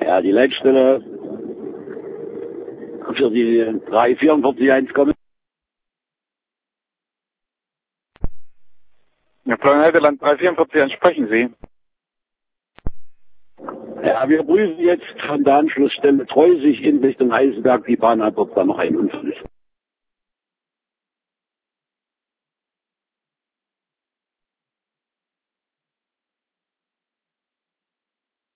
Ja, die Leitstelle für die 344 kommen. Ja, Planetland 344, sprechen Sie. Ja, wir prüfen jetzt von der Anschlussstelle Treusig in Richtung Heisenberg die Bahn, ob da noch ein Unfall ist.